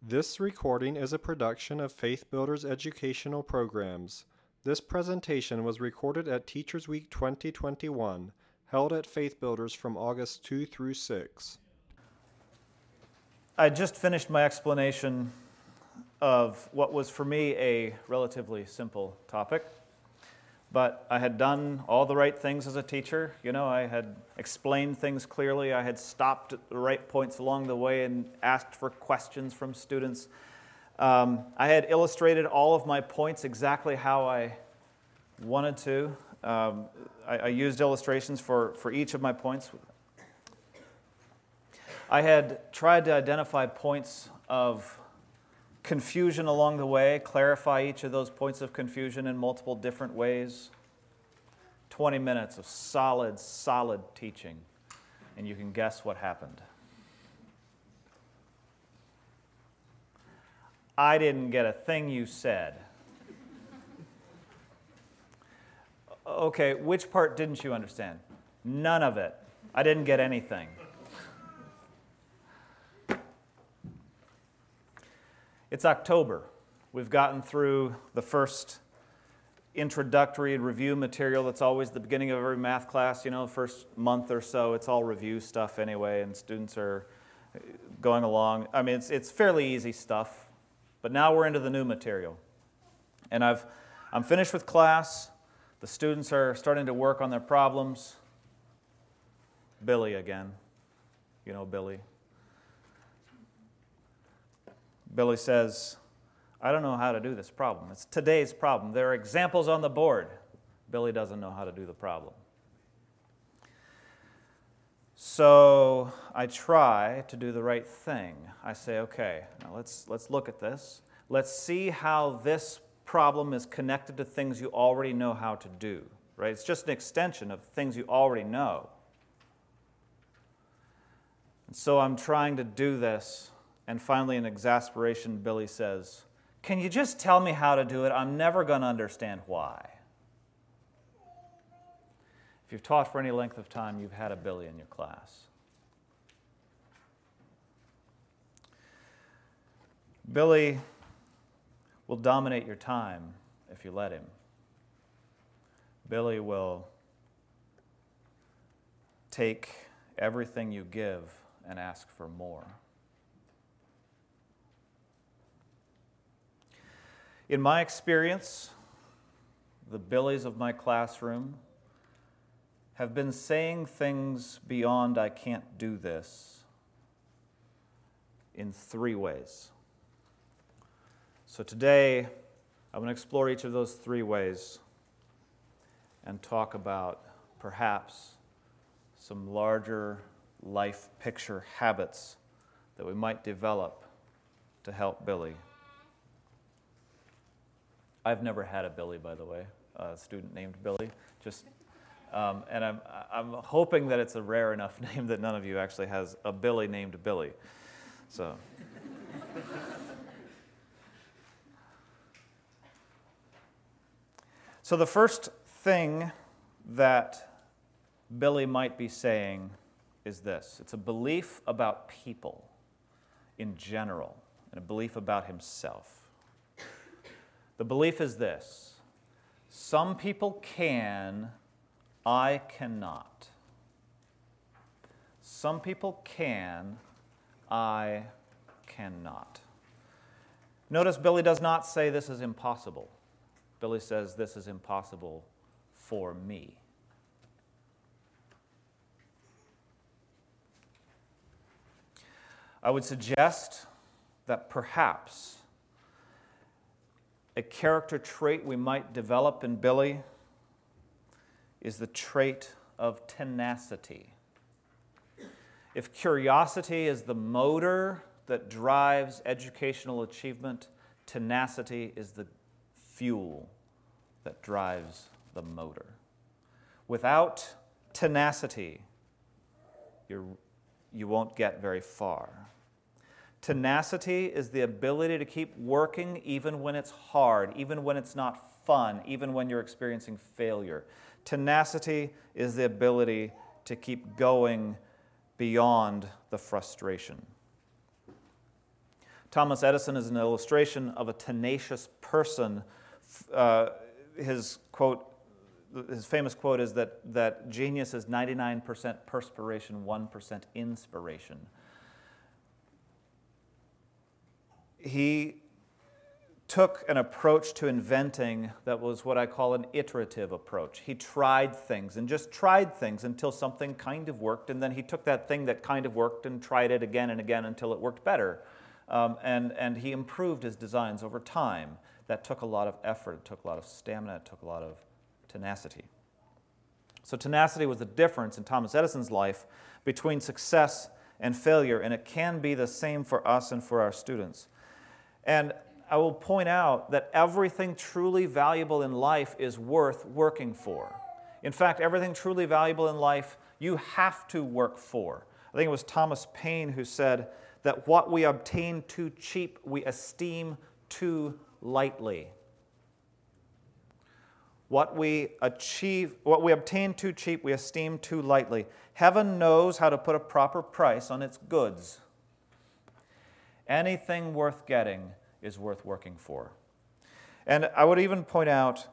This recording is a production of Faith Builders Educational Programs. This presentation was recorded at Teachers Week 2021, held at Faith Builders from August 2 through 6. I just finished my explanation of what was for me a relatively simple topic, but I had done all the right things as a teacher. I had explained things clearly. I had stopped at the right points along the way and asked for questions from students. I had illustrated all of my points exactly how I wanted to. I used illustrations for each of my points. I had tried to identify points of confusion along the way, clarify each of those points of confusion in multiple different ways. 20 minutes of solid teaching, and you can guess what happened. I didn't get a thing you said. Okay, which part didn't you understand? None of it. I didn't get anything. It's October. We've gotten through the first introductory review material. That's always the beginning of every math class. First month or so, it's all review stuff anyway, and students are going along. I mean, it's fairly easy stuff, but now we're into the new material. And I'm finished with class. The students are starting to work on their problems. Billy again. Billy. Billy says, I don't know how to do this problem. It's today's problem. There are examples on the board. Billy doesn't know how to do the problem. So I try to do the right thing. I say, okay, now let's look at this. Let's see how this problem is connected to things you already know how to do. Right? It's just an extension of things you already know. And so I'm trying to do this. And finally, in exasperation, Billy says, can you just tell me how to do it? I'm never going to understand why. If you've taught for any length of time, you've had a Billy in your class. Billy will dominate your time if you let him. Billy will take everything you give and ask for more. In my experience, the Billies of my classroom have been saying things beyond I can't do this in 3 ways. So today, I'm going to explore each of those 3 ways and talk about perhaps some larger life picture habits that we might develop to help Billy. I've never had a Billy, by the way, a student named Billy. And I'm hoping that it's a rare enough name that none of you actually has a Billy named Billy. So the first thing that Billy might be saying is this. It's a belief about people in general and a belief about himself. The belief is this: some people can, I cannot. Some people can, I cannot. Notice Billy does not say this is impossible. Billy says this is impossible for me. I would suggest that perhaps a character trait we might develop in Billy is the trait of tenacity. If curiosity is the motor that drives educational achievement, tenacity is the fuel that drives the motor. Without tenacity, you won't get very far. Tenacity is the ability to keep working even when it's hard, even when it's not fun, even when you're experiencing failure. Tenacity is the ability to keep going beyond the frustration. Thomas Edison is an illustration of a tenacious person. His famous quote is that genius is 99% perspiration, 1% inspiration. He took an approach to inventing that was what I call an iterative approach. He tried things and just tried things until something kind of worked, and then he took that thing that kind of worked and tried it again and again until it worked better. And he improved his designs over time. That took a lot of effort, it took a lot of stamina, it took a lot of tenacity. So tenacity was the difference in Thomas Edison's life between success and failure, and it can be the same for us and for our students. And I will point out that everything truly valuable in life is worth working for. In fact, everything truly valuable in life you have to work for. I think it was Thomas Paine who said that what we obtain too cheap, we esteem too lightly. What we obtain too cheap, we esteem too lightly. Heaven knows how to put a proper price on its goods. Anything worth getting is worth working for. And I would even point out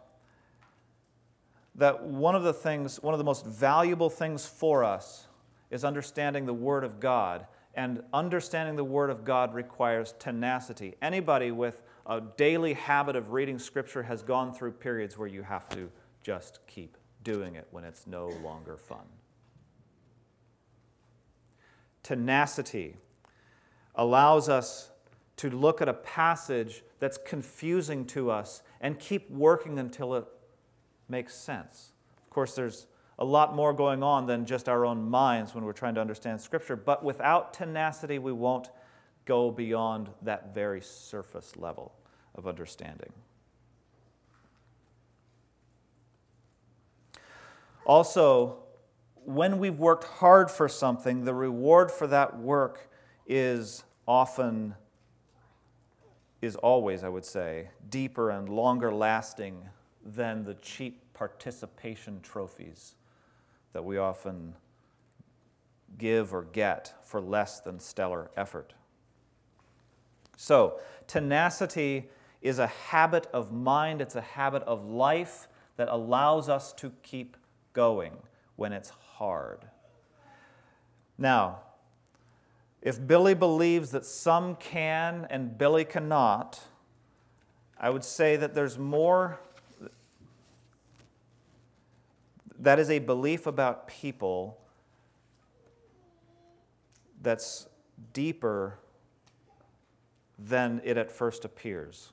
that one of the most valuable things for us is understanding the Word of God. And understanding the Word of God requires tenacity. Anybody with a daily habit of reading Scripture has gone through periods where you have to just keep doing it when it's no longer fun. Tenacity allows us to look at a passage that's confusing to us and keep working until it makes sense. Of course, there's a lot more going on than just our own minds when we're trying to understand Scripture, but without tenacity, we won't go beyond that very surface level of understanding. Also, when we've worked hard for something, the reward for that work is always, I would say, deeper and longer lasting than the cheap participation trophies that we often give or get for less than stellar effort. So, tenacity is a habit of mind, it's a habit of life that allows us to keep going when it's hard. Now, if Billy believes that some can and Billy cannot, I would say that there's more. That is a belief about people that's deeper than it at first appears.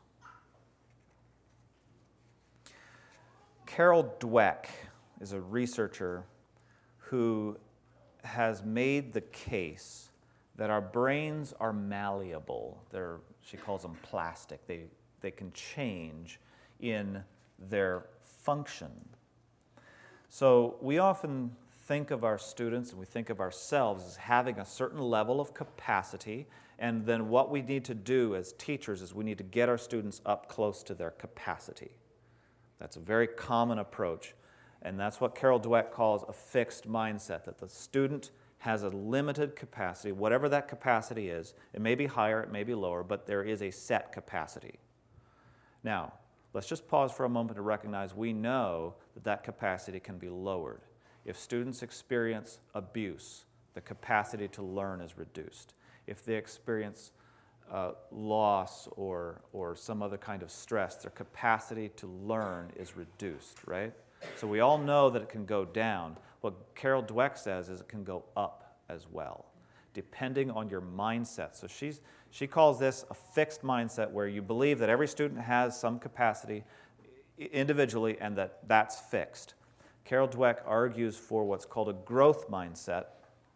Carol Dweck is a researcher who has made the case that our brains are malleable. She calls them plastic. They can change in their function. So we often think of our students and we think of ourselves as having a certain level of capacity, and then what we need to do as teachers is we need to get our students up close to their capacity. That's a very common approach, and that's what Carol Dweck calls a fixed mindset, that the student has a limited capacity, whatever that capacity is. It may be higher, it may be lower, but there is a set capacity. Now, let's just pause for a moment to recognize we know that that capacity can be lowered. If students experience abuse, the capacity to learn is reduced. If they experience loss or some other kind of stress, their capacity to learn is reduced, right? So we all know that it can go down. What Carol Dweck says is it can go up as well, depending on your mindset. So she calls this a fixed mindset, where you believe that every student has some capacity individually and that's fixed. Carol Dweck argues for what's called a growth mindset,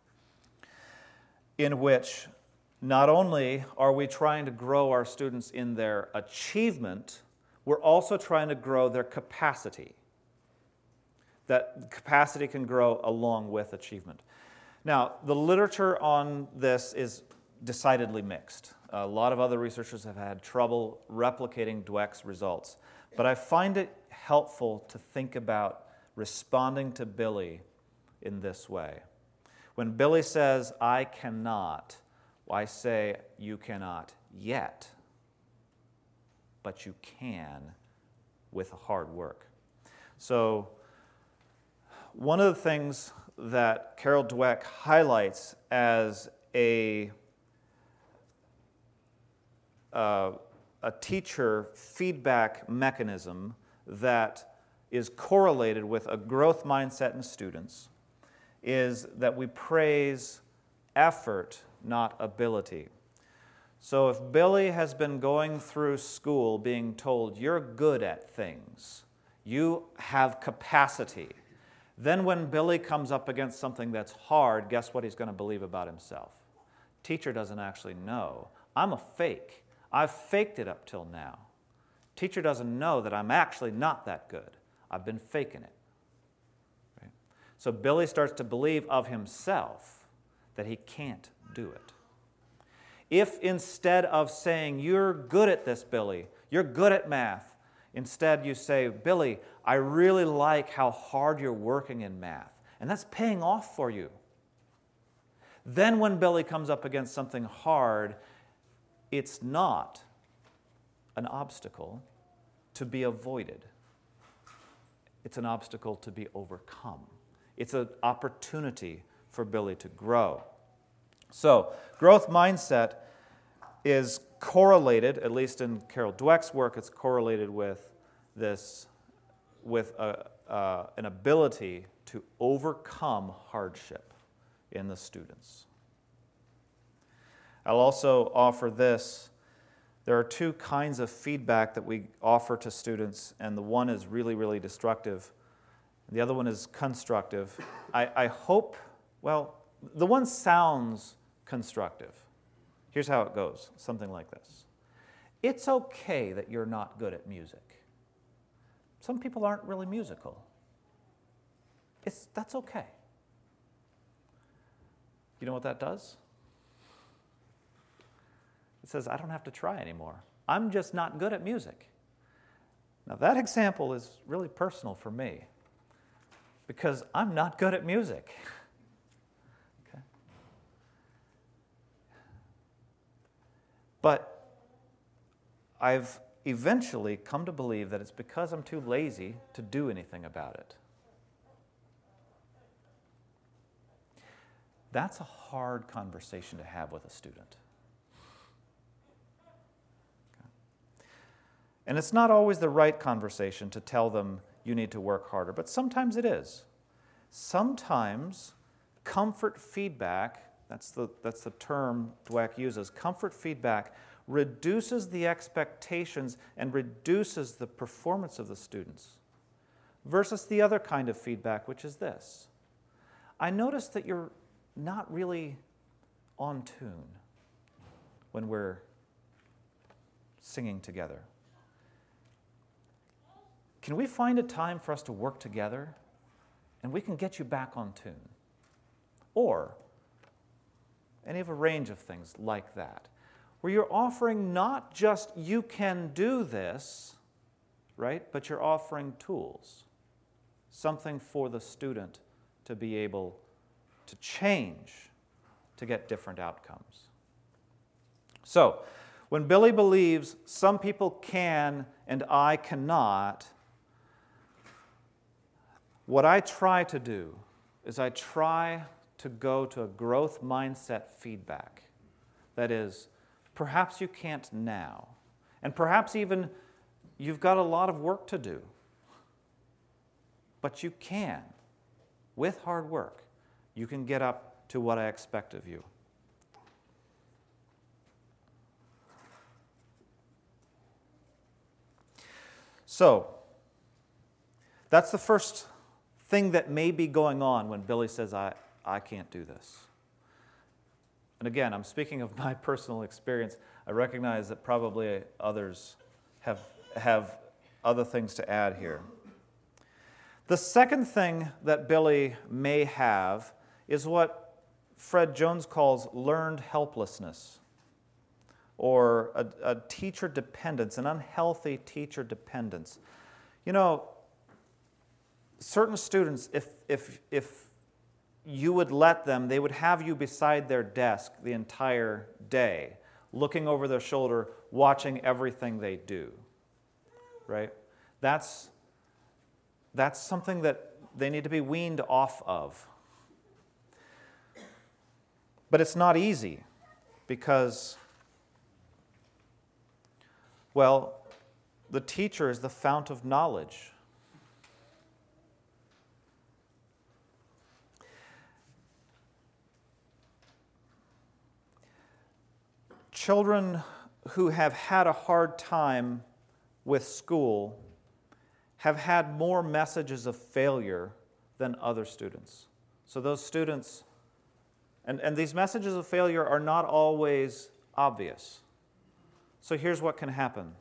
in which not only are we trying to grow our students in their achievement, we're also trying to grow their capacity. That capacity can grow along with achievement. Now, the literature on this is decidedly mixed. A lot of other researchers have had trouble replicating Dweck's results. But I find it helpful to think about responding to Billy in this way. When Billy says, "I cannot," I say, "You cannot. yet, but you can with hard work. So one of the things that Carol Dweck highlights as a teacher feedback mechanism that is correlated with a growth mindset in students is that we praise effort, not ability. So if Billy has been going through school being told, you're good at things, you have capacity, then when Billy comes up against something that's hard, guess what he's going to believe about himself? Teacher doesn't actually know. I'm a fake. I've faked it up till now. Teacher doesn't know that I'm actually not that good. I've been faking it. Right? So Billy starts to believe of himself that he can't do it. If instead of saying, you're good at this, Billy, you're good at math, instead you say, Billy, I really like how hard you're working in math, and that's paying off for you. Then when Billy comes up against something hard, it's not an obstacle to be avoided. It's an obstacle to be overcome. It's an opportunity for Billy to grow. So, growth mindset is correlated, at least in Carol Dweck's work, it's correlated with this, with an ability to overcome hardship in the students. I'll also offer this. There are two kinds of feedback that we offer to students, and the one is really, really destructive. The other one is constructive. I hope, well, the one sounds constructive. Here's how it goes, something like this. It's okay that you're not good at music. Some people aren't really musical. That's okay. You know what that does? It says, I don't have to try anymore. I'm just not good at music. Now that example is really personal for me because I'm not good at music. Okay. But I've eventually come to believe that it's because I'm too lazy to do anything about it. That's a hard conversation to have with a student. And it's not always the right conversation to tell them you need to work harder, but sometimes it is. Sometimes comfort feedback, that's the term Dweck uses, comfort feedback reduces the expectations and reduces the performance of the students versus the other kind of feedback, which is this. I notice that you're not really on tune when we're singing together. Can we find a time for us to work together and we can get you back on tune? Or any of a range of things like that, where you're offering not just you can do this, right, but you're offering tools, something for the student to be able to change to get different outcomes. So, when Billy believes some people can and I cannot, what I try to do is I try to go to a growth mindset feedback. That is, perhaps you can't now, and perhaps even you've got a lot of work to do, but you can, with hard work, you can get up to what I expect of you. So, that's the first thing that may be going on when Billy says, I can't do this. And again, I'm speaking of my personal experience. I recognize that probably others have other things to add here. The second thing that Billy may have is what Fred Jones calls learned helplessness, or a teacher dependence, an unhealthy teacher dependence. You know, certain students, if you would let them, they would have you beside their desk the entire day, looking over their shoulder, watching everything they do, right? That's something that they need to be weaned off of. But it's not easy because, well, the teacher is the fount of knowledge. Children who have had a hard time with school have had more messages of failure than other students. So those students, and these messages of failure are not always obvious. So here's what can happen.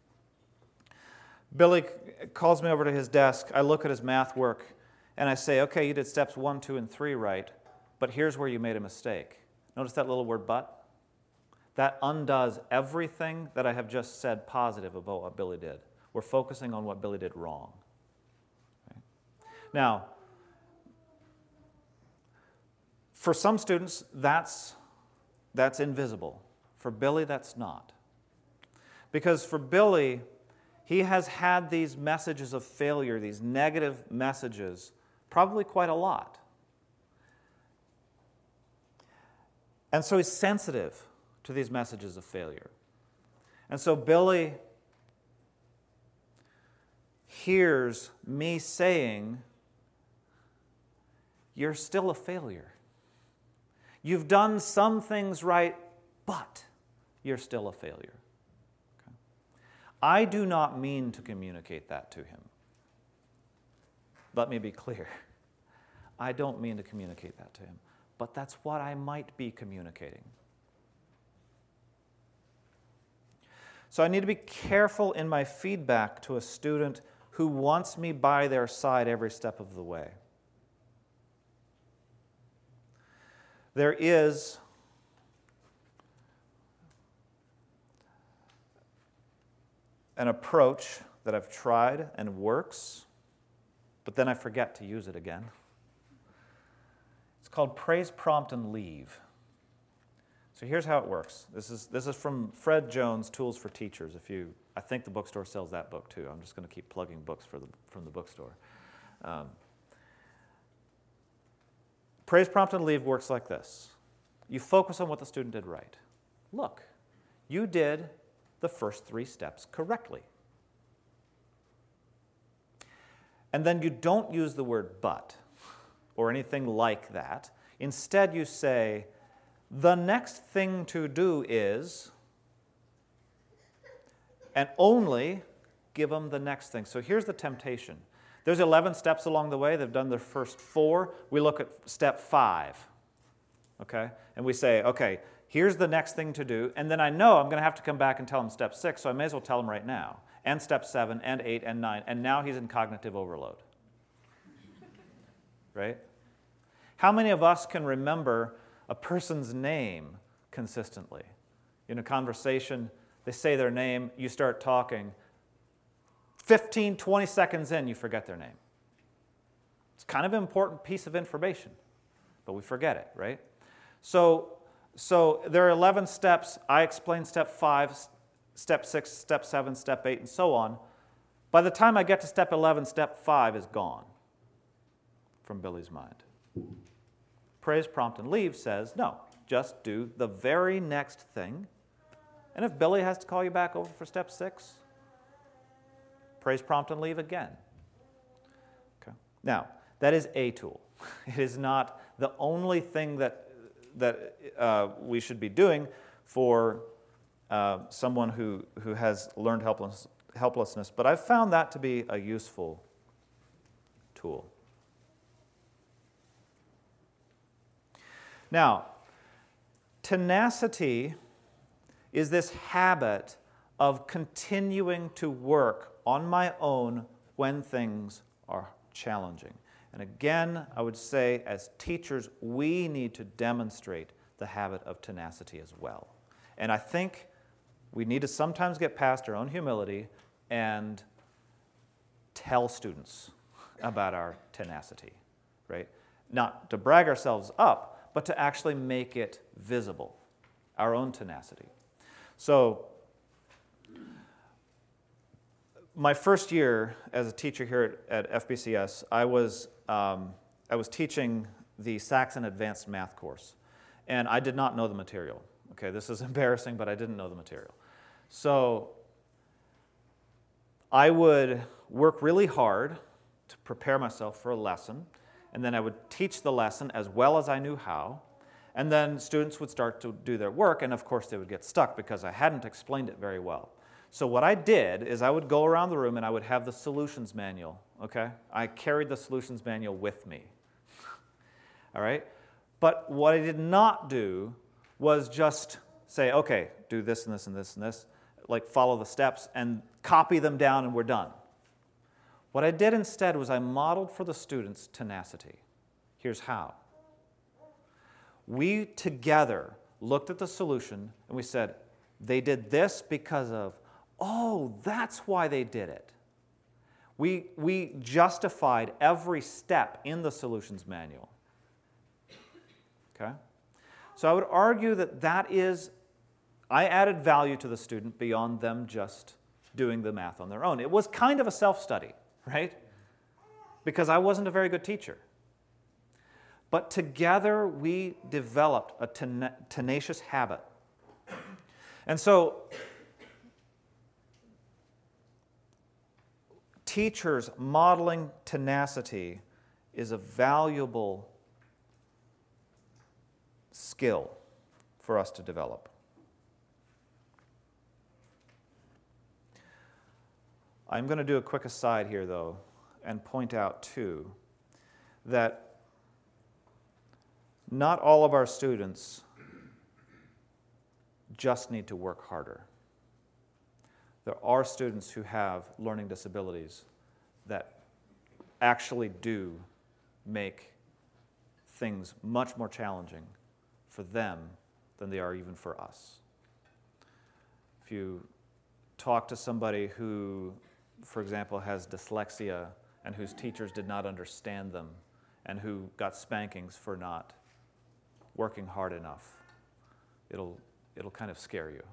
Billy calls me over to his desk. I look at his math work, and I say, okay, you did steps 1, 2, and 3 right, but here's where you made a mistake. Notice that little word but? That undoes everything that I have just said positive about what Billy did. We're focusing on what Billy did wrong. Okay? Now, for some students, that's invisible. For Billy, that's not. Because for Billy, he has had these messages of failure, these negative messages, probably quite a lot. And so he's sensitive to these messages of failure. And so Billy hears me saying, you're still a failure. You've done some things right, but you're still a failure. Okay? I do not mean to communicate that to him. Let me be clear. I don't mean to communicate that to him, but that's what I might be communicating. So I need to be careful in my feedback to a student who wants me by their side every step of the way. There is an approach that I've tried and works, but then I forget to use it again. It's called praise, prompt, and leave. So here's how it works. This is from Fred Jones, Tools for Teachers. I think the bookstore sells that book too. I'm just going to keep plugging books from the bookstore. Praise, prompt, and leave works like this. You focus on what the student did right. Look, you did the first 3 steps correctly. And then you don't use the word but or anything like that. Instead, you say, the next thing to do is, and only give them the next thing. So here's the temptation. There's 11 steps along the way. They've done their first 4. We look at step 5, okay? And we say, okay, here's the next thing to do. And then I know I'm going to have to come back and tell them step 6, so I may as well tell them right now. And step 7, and 8, and 9. And now he's in cognitive overload. Right? How many of us can remember a person's name consistently? In a conversation, they say their name, you start talking. 15, 20 seconds in, you forget their name. It's kind of an important piece of information, but we forget it, right? So there are 11 steps. I explain step 5, step 6, step 7, step 8, and so on. By the time I get to step 11, step 5 is gone from Billy's mind. Praise, prompt, and leave says, no, just do the very next thing. And if Billy has to call you back over for step 6, praise, prompt, and leave again. Okay. Now, that is a tool. It is not the only thing that we should be doing for someone who has learned helplessness, but I've found that to be a useful tool. Now, tenacity is this habit of continuing to work on my own when things are challenging. And again, I would say as teachers, we need to demonstrate the habit of tenacity as well. And I think we need to sometimes get past our own humility and tell students about our tenacity, right? Not to brag ourselves up, but to actually make it visible, our own tenacity. So my first year as a teacher here at FBCS, I was teaching the Saxon Advanced Math course, and I did not know the material. Okay, this is embarrassing, but I didn't know the material. So I would work really hard to prepare myself for a lesson, and then I would teach the lesson as well as I knew how, and then students would start to do their work, and of course they would get stuck because I hadn't explained it very well. So what I did is I would go around the room and I would have the solutions manual, okay? I carried the solutions manual with me, all right? But what I did not do was just say, okay, do this and this and this and this, like follow the steps and copy them down and we're done. What I did instead was I modeled for the students tenacity. Here's how. We together looked at the solution and we said, they did this because of, oh, that's why they did it. We justified every step in the solutions manual. Okay? So I would argue that I added value to the student beyond them just doing the math on their own. It was kind of a self-study, right? Because I wasn't a very good teacher. But together we developed a tenacious habit. And so teachers modeling tenacity is a valuable skill for us to develop. I'm going to do a quick aside here, though, and point out, too, that not all of our students just need to work harder. There are students who have learning disabilities that actually do make things much more challenging for them than they are even for us. If you talk to somebody who, for example, has dyslexia and whose teachers did not understand them and who got spankings for not working hard enough, it'll kind of scare you.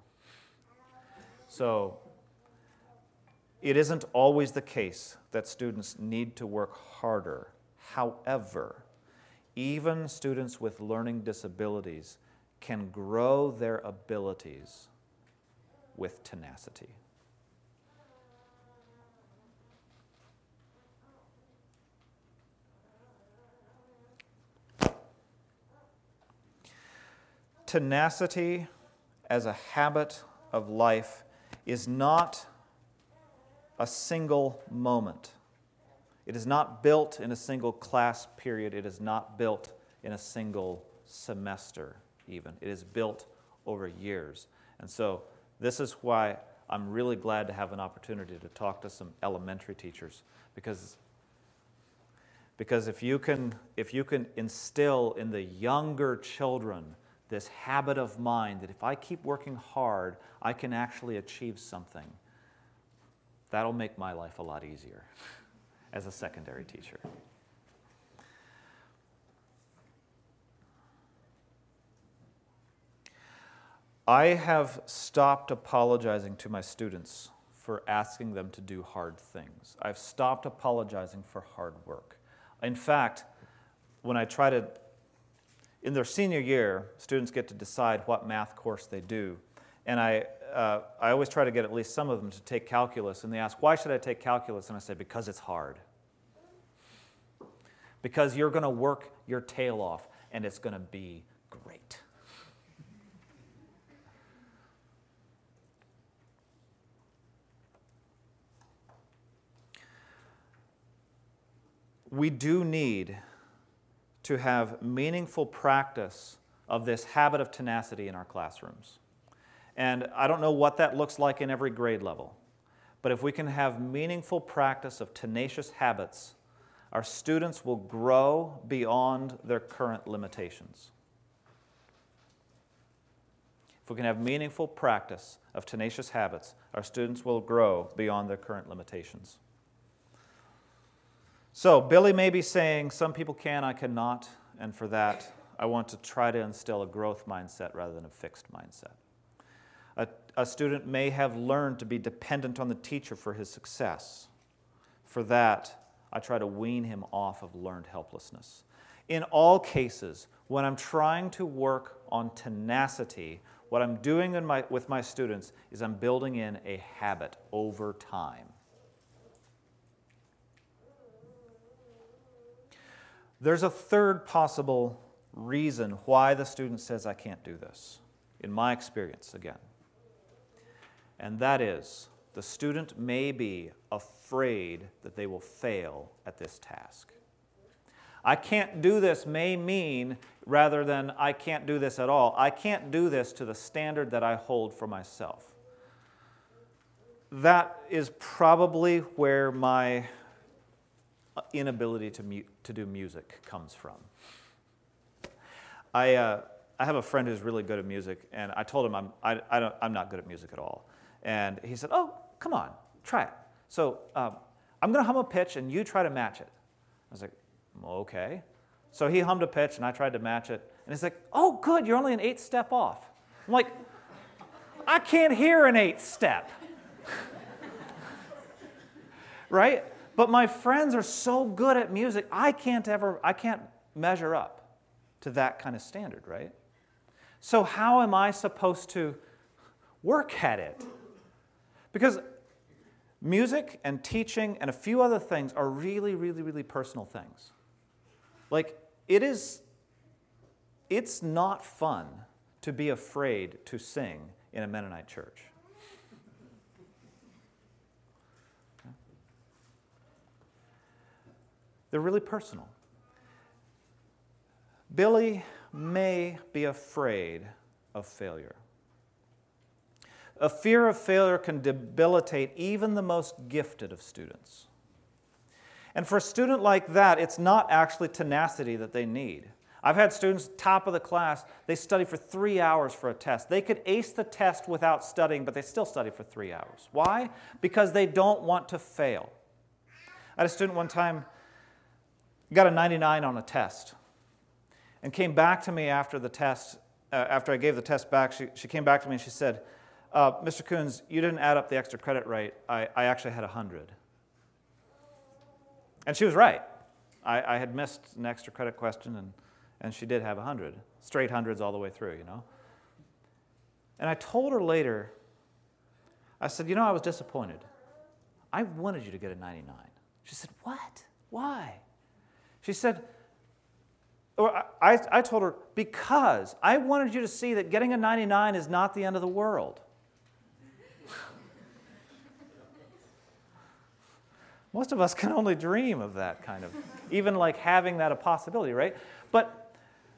So it isn't always the case that students need to work harder. However, even students with learning disabilities can grow their abilities with tenacity. Tenacity as a habit of life is not a single moment. It is not built in a single class period. It is not built in a single semester even. It is built over years. And so this is why I'm really glad to have an opportunity to talk to some elementary teachers, because if you can instill in the younger children this habit of mind that if I keep working hard, I can actually achieve something, that'll make my life a lot easier as a secondary teacher. I have stopped apologizing to my students for asking them to do hard things. I've stopped apologizing for hard work. In fact, when I try to, in their senior year, students get to decide what math course they do. And I always try to get at least some of them to take calculus, and they ask, why should I take calculus? And I say, because it's hard. Because you're going to work your tail off, and it's going to be great. We do need to have meaningful practice of this habit of tenacity in our classrooms. And I don't know what that looks like in every grade level, but if we can have meaningful practice of tenacious habits, our students will grow beyond their current limitations. If we can have meaningful practice of tenacious habits, our students will grow beyond their current limitations. So Billy may be saying, some people can, I cannot, and for that, I want to try to instill a growth mindset rather than a fixed mindset. A student may have learned to be dependent on the teacher for his success. For that, I try to wean him off of learned helplessness. In all cases, when I'm trying to work on tenacity, what I'm doing with my students is I'm building in a habit over time. There's a third possible reason why the student says, I can't do this, in my experience again. And that is, the student may be afraid that they will fail at this task. I can't do this may mean, rather than I can't do this at all, I can't do this to the standard that I hold for myself. That is probably where my inability to do music comes from. I have a friend who's really good at music, and I told him I'm not good at music at all. And he said, oh, come on, try it. So I'm going to hum a pitch, and you try to match it. I was like, okay. So he hummed a pitch, and I tried to match it. And he's like, oh, good, you're only an eighth step off. I'm like, I can't hear an eighth step. Right? But my friends are so good at music, I can't measure up to that kind of standard, right? So how am I supposed to work at it? Because music and teaching and a few other things are really, really, really personal things. Like, it's not fun to be afraid to sing in a Mennonite church. They're really personal. Billy may be afraid of failure. A fear of failure can debilitate even the most gifted of students. And for a student like that, it's not actually tenacity that they need. I've had students, top of the class, they study for 3 hours for a test. They could ace the test without studying, but they still study for 3 hours. Why? Because they don't want to fail. I had a student one time, got a 99 on a test, and came back to me after the test, after I gave the test back, she came back to me and she said, Mr. Coons, you didn't add up the extra credit right. I actually had 100. And she was right. I had missed an extra credit question, and she did have 100. Straight hundreds all the way through, you know. And I told her later, I said, you know, I was disappointed. I wanted you to get a 99. She said, what? Why? She said, or I told her, because I wanted you to see that getting a 99 is not the end of the world. Most of us can only dream of that kind of, even like having that a possibility, right? But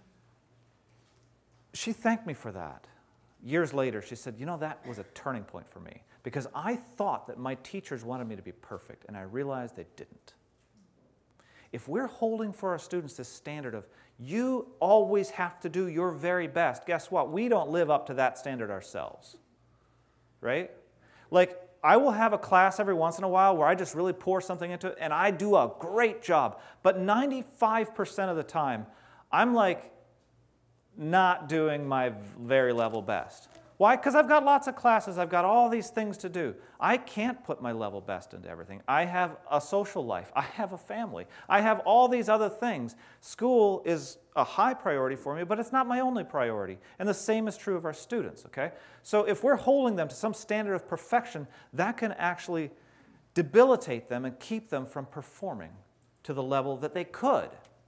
she thanked me for that. Years later, she said, you know, that was a turning point for me because I thought that my teachers wanted me to be perfect, and I realized they didn't. If we're holding for our students this standard of, you always have to do your very best, guess what? We don't live up to that standard ourselves, right? Like, I will have a class every once in a while where I just really pour something into it, and I do a great job. But 95% of the time, I'm like not doing my very level best. Why? Because I've got lots of classes. I've got all these things to do. I can't put my level best into everything. I have a social life. I have a family. I have all these other things. School is a high priority for me, but it's not my only priority. And the same is true of our students, okay? So if we're holding them to some standard of perfection, that can actually debilitate them and keep them from performing to the level that they could.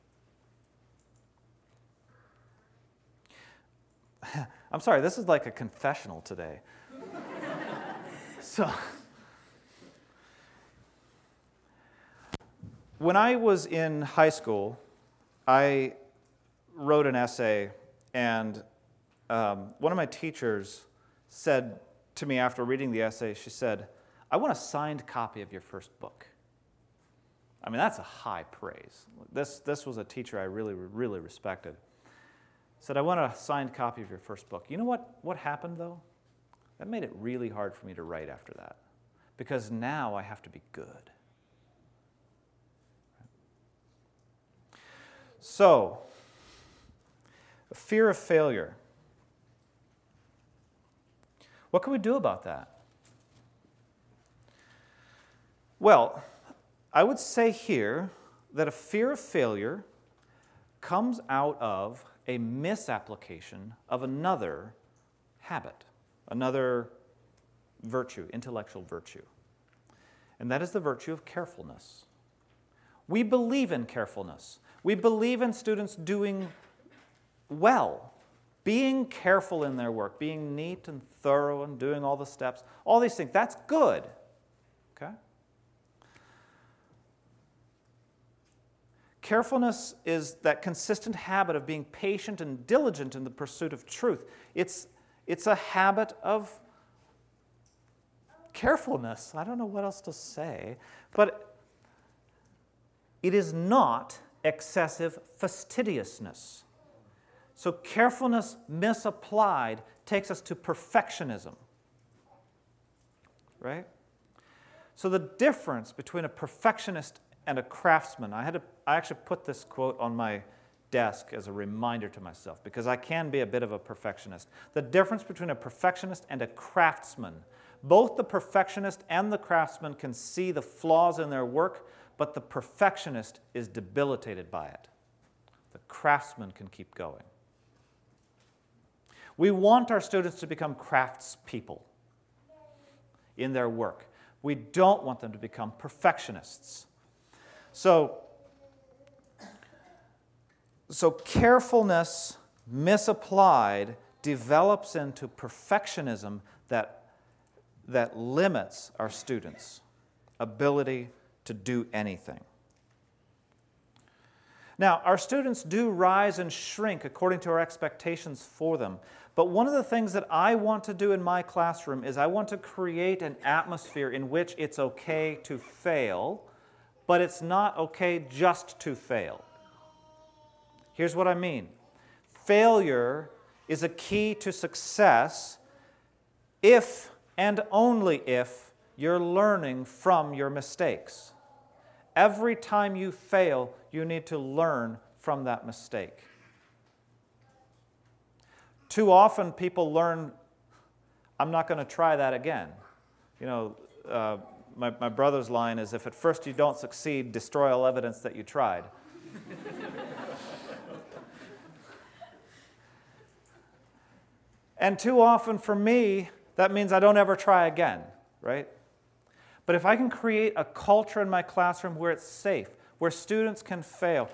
I'm sorry, this is like a confessional today. So, when I was in high school, I wrote an essay, and one of my teachers said to me after reading the essay, she said, I want a signed copy of your first book. I mean, that's a high praise. This was a teacher I really, really respected. Said, I want a signed copy of your first book. You know what happened, though? That made it really hard for me to write after that, because now I have to be good. So, fear of failure. What can we do about that? Well, I would say here that a fear of failure comes out of a misapplication of another habit, another virtue, intellectual virtue. And that is the virtue of carefulness. We believe in carefulness. We believe in students doing well, being careful in their work, being neat and thorough and doing all the steps, all these things. That's good. Okay? Carefulness is that consistent habit of being patient and diligent in the pursuit of truth. It's a habit of carefulness. I don't know what else to say, but it is not excessive fastidiousness. So carefulness misapplied takes us to perfectionism, right? So the difference between a perfectionist and a craftsman, I actually put this quote on my desk as a reminder to myself because I can be a bit of a perfectionist. The difference between a perfectionist and a craftsman. Both the perfectionist and the craftsman can see the flaws in their work, but the perfectionist is debilitated by it. The craftsman can keep going. We want our students to become craftspeople in their work. We don't want them to become perfectionists. So carefulness misapplied develops into perfectionism that limits our students' ability to do anything. Now, our students do rise and shrink according to our expectations for them. But one of the things that I want to do in my classroom is I want to create an atmosphere in which it's okay to fail, but it's not okay just to fail. Here's what I mean. Failure is a key to success if and only if you're learning from your mistakes. Every time you fail, you need to learn from that mistake. Too often people learn, I'm not going to try that again. You know, my brother's line is, if at first you don't succeed, destroy all evidence that you tried. And too often for me, that means I don't ever try again, right? But if I can create a culture in my classroom where it's safe, where students can fail,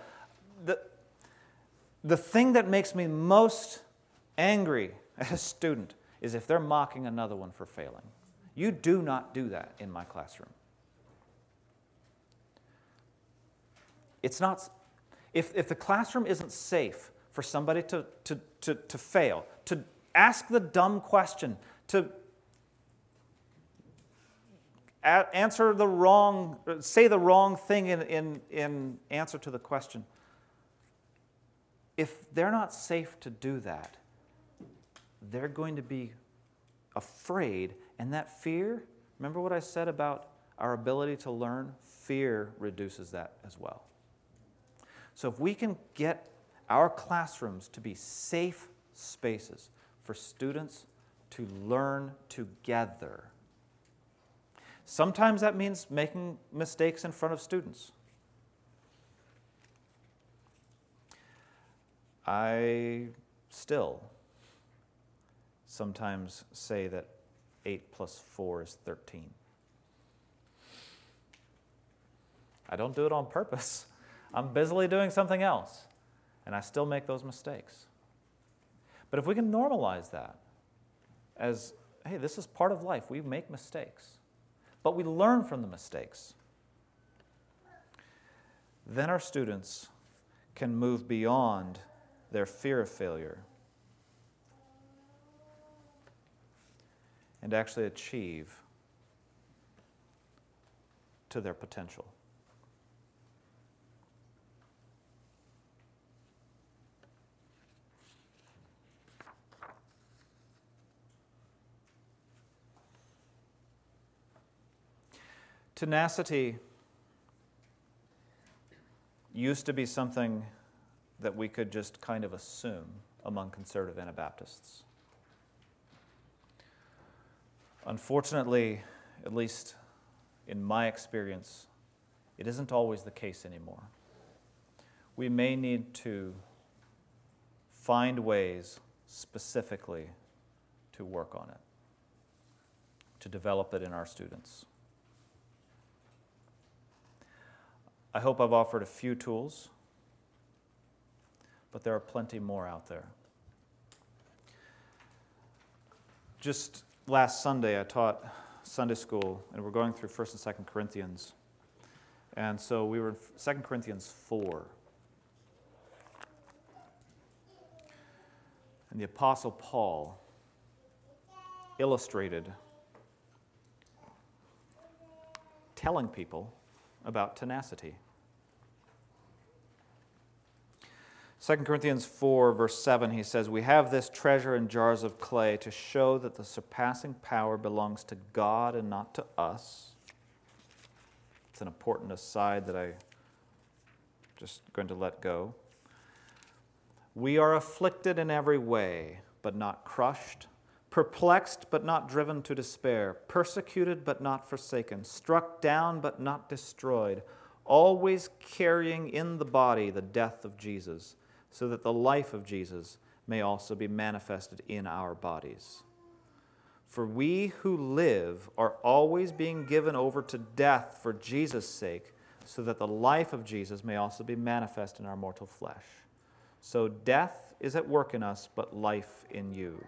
the thing that makes me most angry as a student is if they're mocking another one for failing. You do not do that in my classroom. It's not. If the classroom isn't safe for somebody to fail, to ask the dumb question, to answer the wrong, say the wrong thing in answer to the question. If they're not safe to do that, they're going to be afraid. And that fear, remember what I said about our ability to learn? Fear reduces that as well. So if we can get our classrooms to be safe spaces for students to learn together. Sometimes that means making mistakes in front of students. I still sometimes say that 8 plus 4 is 13. I don't do it on purpose. I'm busily doing something else, and I still make those mistakes. But if we can normalize that as, hey, this is part of life. We make mistakes, but we learn from the mistakes. Then our students can move beyond their fear of failure and actually achieve to their potential. Tenacity used to be something that we could just kind of assume among conservative Anabaptists. Unfortunately, at least in my experience, it isn't always the case anymore. We may need to find ways specifically to work on it, to develop it in our students. I hope I've offered a few tools, but there are plenty more out there. Just last Sunday, I taught Sunday school, and we're going through 1st and 2nd Corinthians. And so we were in 2 Corinthians 4. And the Apostle Paul illustrated telling people about tenacity. 2 Corinthians 4, verse 7, he says, "We have this treasure in jars of clay to show that the surpassing power belongs to God and not to us." It's an important aside that I'm just going to let go. "We are afflicted in every way, but not crushed, perplexed, but not driven to despair, persecuted, but not forsaken, struck down, but not destroyed, always carrying in the body the death of Jesus, so that the life of Jesus may also be manifested in our bodies. For we who live are always being given over to death for Jesus' sake, so that the life of Jesus may also be manifest in our mortal flesh. So death is at work in us, but life in you."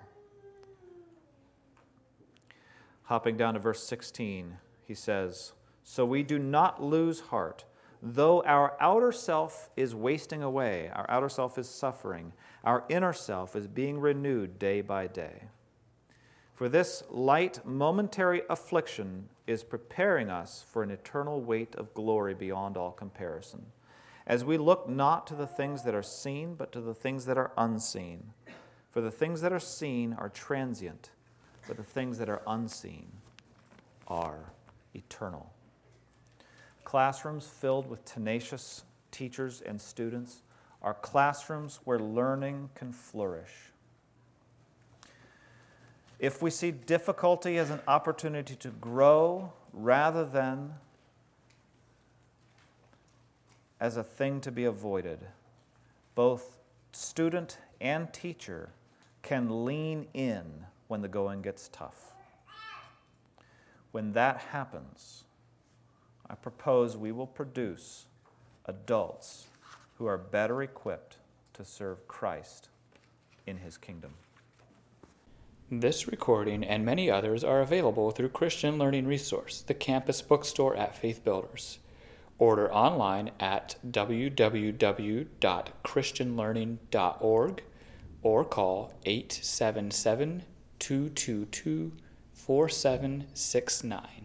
Hopping down to verse 16, he says, "So we do not lose heart. Though our outer self is wasting away, our outer self is suffering, our inner self is being renewed day by day. For this light momentary affliction is preparing us for an eternal weight of glory beyond all comparison, as we look not to the things that are seen, but to the things that are unseen. For the things that are seen are transient, but the things that are unseen are eternal." Classrooms filled with tenacious teachers and students are classrooms where learning can flourish. If we see difficulty as an opportunity to grow rather than as a thing to be avoided, both student and teacher can lean in when the going gets tough. When that happens, I propose we will produce adults who are better equipped to serve Christ in His kingdom. This recording and many others are available through Christian Learning Resource, the campus bookstore at Faith Builders. Order online at www.christianlearning.org or call 877-222-4769.